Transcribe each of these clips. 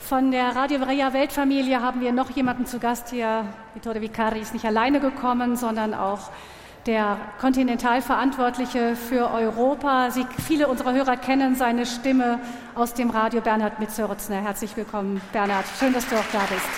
Von der Radio Maria Weltfamilie haben wir noch jemanden zu Gast hier. Vittore Vicari ist nicht alleine gekommen, sondern auch der Kontinentalverantwortliche für Europa. Viele unserer Hörer kennen seine Stimme aus dem Radio, Bernhard Mitzörzner. Herzlich willkommen, Bernhard. Schön, dass du auch da bist.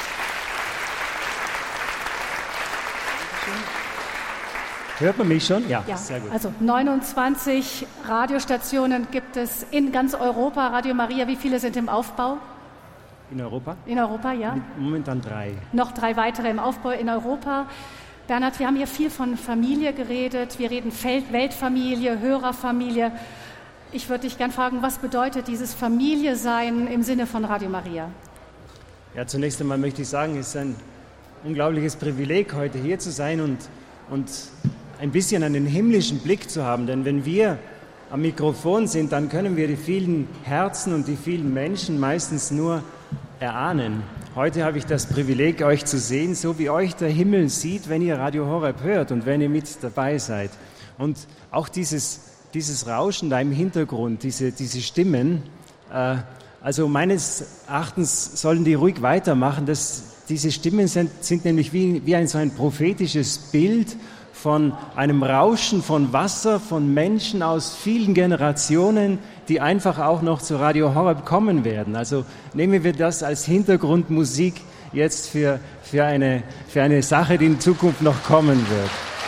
Hört man mich schon? Ja, sehr gut. Also 29 Radiostationen gibt es in ganz Europa. Radio Maria, wie viele sind im Aufbau? In Europa? In Europa, ja. Momentan 3. Noch 3 weitere im Aufbau in Europa. Bernhard, wir haben hier viel von Familie geredet. Wir reden Weltfamilie, Hörerfamilie. Ich würde dich gerne fragen, was bedeutet dieses Familie-Sein im Sinne von Radio Maria? Ja, zunächst einmal möchte ich sagen, es ist ein unglaubliches Privileg, heute hier zu sein und ein bisschen einen himmlischen Blick zu haben. Denn wenn wir am Mikrofon sind, dann können wir die vielen Herzen und die vielen Menschen meistens nur erahnen. Heute habe ich das Privileg, euch zu sehen, so wie euch der Himmel sieht, wenn ihr Radio Horeb hört und wenn ihr mit dabei seid. Und auch dieses Rauschen da im Hintergrund, diese Stimmen, also meines Erachtens sollen die ruhig weitermachen. Diese Stimmen sind nämlich wie so ein prophetisches Bild von einem Rauschen von Wasser, von Menschen aus vielen Generationen, die einfach auch noch zu Radio Horeb kommen werden. Also nehmen wir das als Hintergrundmusik jetzt für eine Sache, die in Zukunft noch kommen wird.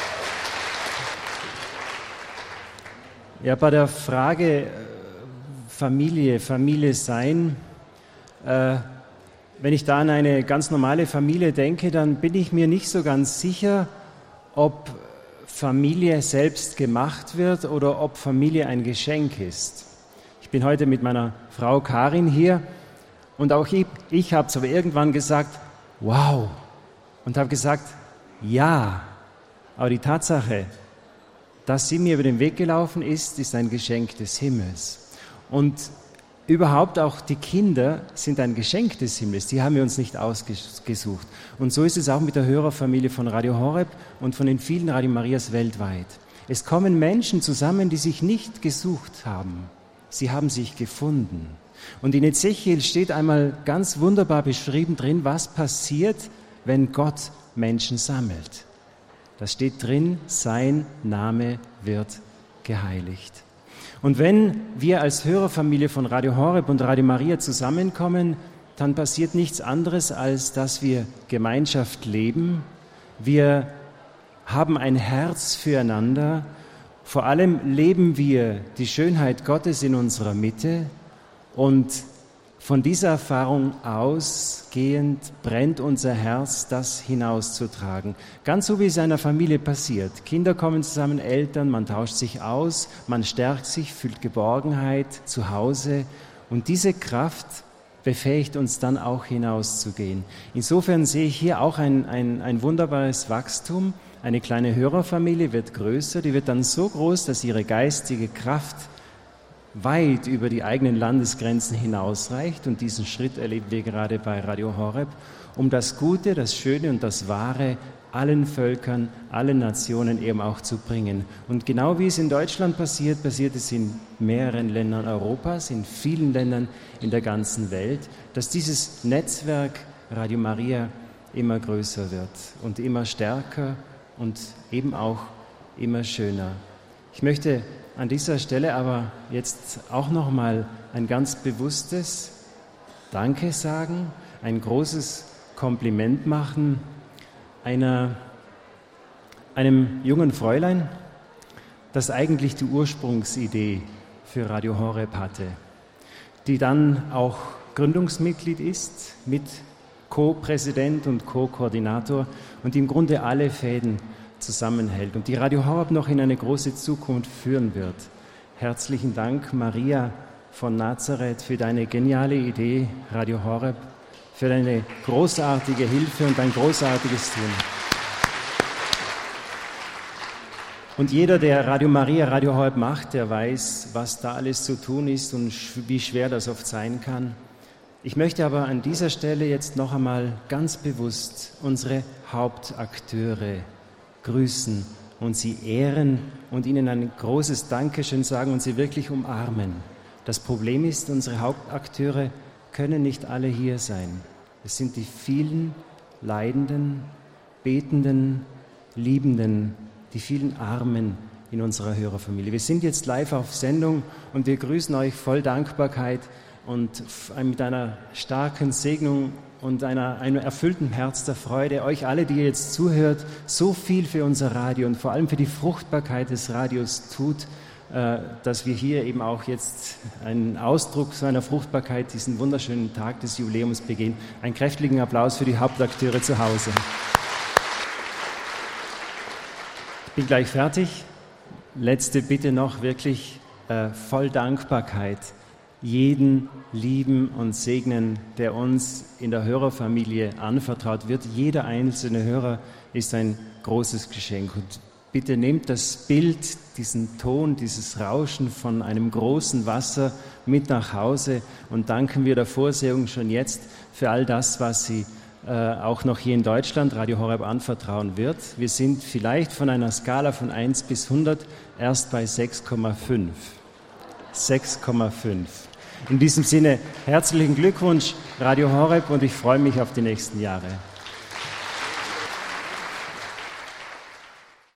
Ja, bei der Frage Familie sein, wenn ich da an eine ganz normale Familie denke, dann bin ich mir nicht so ganz sicher, ob Familie selbst gemacht wird oder ob Familie ein Geschenk ist. Ich bin heute mit meiner Frau Karin hier und auch ich habe zwar irgendwann gesagt, wow, und habe gesagt, ja, aber die Tatsache, dass sie mir über den Weg gelaufen ist ein Geschenk des Himmels. Und überhaupt auch die Kinder sind ein Geschenk des Himmels, die haben wir uns nicht ausgesucht. Und so ist es auch mit der Hörerfamilie von Radio Horeb und von den vielen Radio Marias weltweit. Es kommen Menschen zusammen, die sich nicht gesucht haben. Sie haben sich gefunden. Und in Ezechiel steht einmal ganz wunderbar beschrieben drin, was passiert, wenn Gott Menschen sammelt. Da steht drin, sein Name wird geheiligt. Und wenn wir als Hörerfamilie von Radio Horeb und Radio Maria zusammenkommen, dann passiert nichts anderes, als dass wir Gemeinschaft leben. Wir haben ein Herz füreinander. Vor allem leben wir die Schönheit Gottes in unserer Mitte. Und von dieser Erfahrung ausgehend brennt unser Herz, das hinauszutragen. Ganz so wie es einer Familie passiert. Kinder kommen zusammen, Eltern, man tauscht sich aus, man stärkt sich, fühlt Geborgenheit zu Hause. Und diese Kraft befähigt uns dann auch hinauszugehen. Insofern sehe ich hier auch ein wunderbares Wachstum. Eine kleine Hörerfamilie wird größer, die wird dann so groß, dass ihre geistige Kraft weit über die eigenen Landesgrenzen hinausreicht. Und diesen Schritt erleben wir gerade bei Radio Horeb, um das Gute, das Schöne und das Wahre allen Völkern, allen Nationen eben auch zu bringen. Und genau wie es in Deutschland passiert es in mehreren Ländern Europas, in vielen Ländern in der ganzen Welt, dass dieses Netzwerk Radio Maria immer größer wird und immer stärker und eben auch immer schöner. Ich möchte an dieser Stelle aber jetzt auch nochmal ein ganz bewusstes Danke sagen, ein großes Kompliment machen einem jungen Fräulein, das eigentlich die Ursprungsidee für Radio Horeb hatte, die dann auch Gründungsmitglied ist, mit Co-Präsident und Co-Koordinator und im Grunde alle Fäden zusammenhält und die Radio Horeb noch in eine große Zukunft führen wird. Herzlichen Dank, Maria von Nazareth, für deine geniale Idee, Radio Horeb, für deine großartige Hilfe und dein großartiges Tun. Und jeder, der Radio Maria, Radio Horeb macht, der weiß, was da alles zu tun ist und wie schwer das oft sein kann. Ich möchte aber an dieser Stelle jetzt noch einmal ganz bewusst unsere Hauptakteure grüßen und sie ehren und ihnen ein großes Dankeschön sagen und sie wirklich umarmen. Das Problem ist, unsere Hauptakteure können nicht alle hier sein. Es sind die vielen Leidenden, Betenden, Liebenden, die vielen Armen in unserer Hörerfamilie. Wir sind jetzt live auf Sendung und wir grüßen euch voll Dankbarkeit und mit einer starken Segnung und einem erfüllten Herz der Freude, euch alle, die ihr jetzt zuhört, so viel für unser Radio und vor allem für die Fruchtbarkeit des Radios tut, dass wir hier eben auch jetzt einen Ausdruck so einer Fruchtbarkeit, diesen wunderschönen Tag des Jubiläums begehen. Einen kräftigen Applaus für die Hauptakteure zu Hause. Ich bin gleich fertig. Letzte Bitte noch, wirklich voll Dankbarkeit. Jeden lieben und segnen, der uns in der Hörerfamilie anvertraut wird. Jeder einzelne Hörer ist ein großes Geschenk. Und bitte nehmt das Bild, diesen Ton, dieses Rauschen von einem großen Wasser mit nach Hause und danken wir der Vorsehung schon jetzt für all das, was Sie auch noch hier in Deutschland Radio Horeb anvertrauen wird. Wir sind vielleicht von einer Skala von 1 bis 100 erst bei 6,5. 6,5. In diesem Sinne herzlichen Glückwunsch, Radio Horeb, und ich freue mich auf die nächsten Jahre.